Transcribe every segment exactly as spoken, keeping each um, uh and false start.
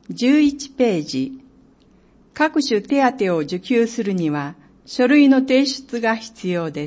じゅういちページ、各種手当を受給するには書類の提出が必要です。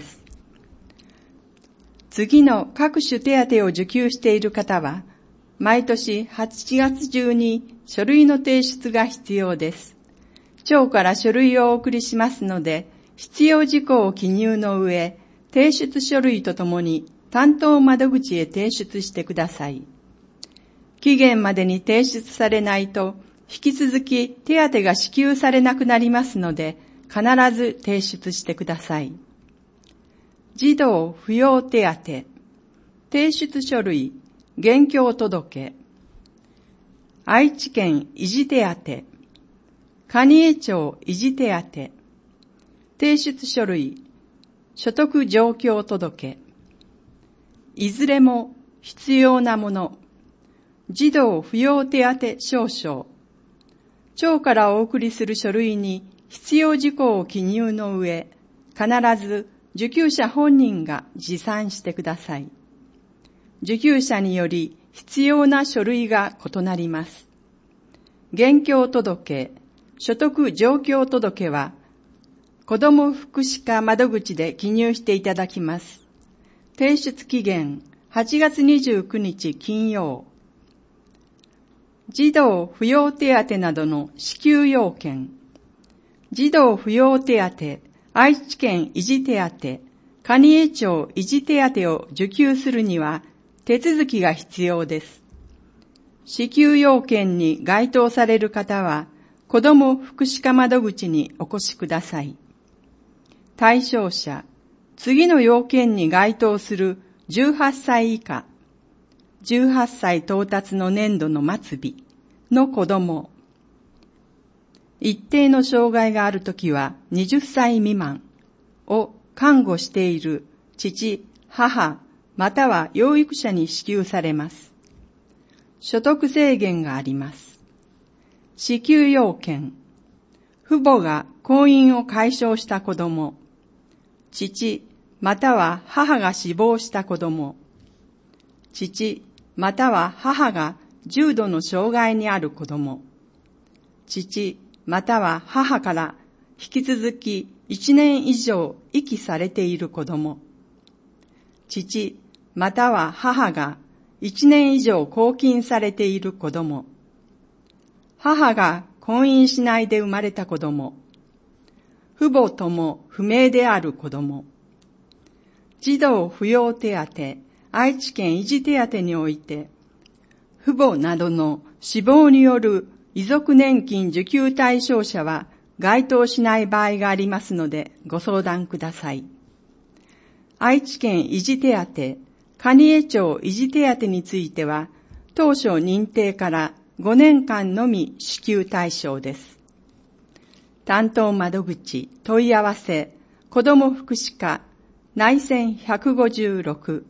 次の各種手当を受給している方は、毎年はちがつ中に書類の提出が必要です。庁から書類をお送りしますので、必要事項を記入の上、提出書類とともに担当窓口へ提出してください。期限までに提出されないと、引き続き手当が支給されなくなりますので、必ず提出してください。児童扶養手当、提出書類、現況届、愛知県維持手当、蟹江町維持手当、提出書類、所得状況届、いずれも必要なもの、児童扶養手当証書、庁からお送りする書類に必要事項を記入の上、必ず受給者本人が持参してください。受給者により必要な書類が異なります。現況届、所得状況届は、子ども福祉課窓口で記入していただきます。提出期限はちがつにじゅうくにち金曜。児童扶養手当などの支給要件。児童扶養手当、愛知県維持手当、蟹江町維持手当を受給するには手続きが必要です。支給要件に該当される方は、子ども福祉課窓口にお越しください。対象者、次の要件に該当するじゅうはっさい以下、じゅうはっさい到達の年度の末日の子ども、一定の障害があるときははたち未満を看護している父、母、または養育者に支給されます。所得制限があります。支給要件、父母が婚姻を解消した子ども、父、または母が死亡した子ども、父、または母が重度の障害にある子ども、父、または母から引き続きいちねん以上遺棄されている子ども、父、または母がいちねん以上拘禁されている子ども、母が婚姻しないで生まれた子ども、父母とも不明である子ども、児童扶養手当、愛知県維持手当において、父母などの死亡による遺族年金受給対象者は該当しない場合がありますのでご相談ください。愛知県維持手当、蟹江町維持手当については、当初認定からごねんかんのみ支給対象です。担当窓口、問い合わせ、子ども福祉課、内線ひゃくごじゅうろく。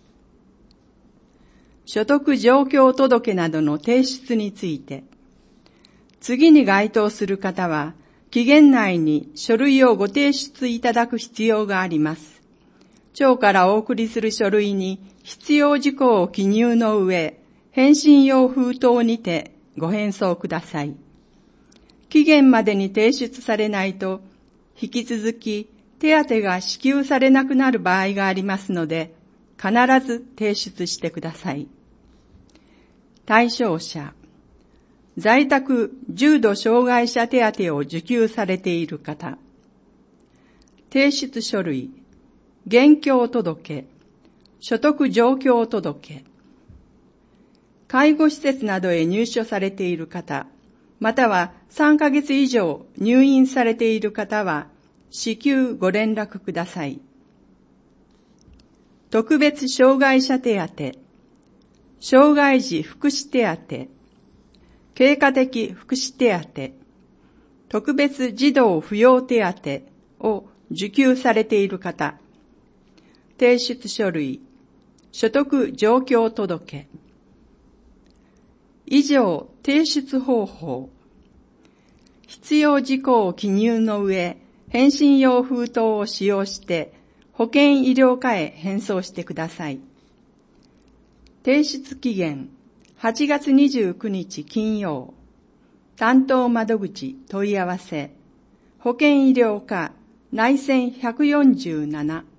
所得状況届などの提出について、次に該当する方は、期限内に書類をご提出いただく必要があります。庁からお送りする書類に必要事項を記入の上、返信用封筒にてご返送ください。期限までに提出されないと、引き続き手当が支給されなくなる場合がありますので、必ず提出してください。対象者、在宅重度障害者手当を受給されている方、提出書類、現況届、所得状況届、介護施設などへ入所されている方、またはさんかげつ以上入院されている方は、至急ご連絡ください。特別障害者手当、障害児福祉手当、経過的福祉手当、特別児童扶養手当を受給されている方、提出書類、所得状況届、以上提出方法、必要事項を記入の上、返信用封筒を使用して保健医療課へ返送してください。提出期限はちがつにじゅうくにち金曜。 担当窓口問い合わせ、保健医療課内線ひゃくよんじゅうなな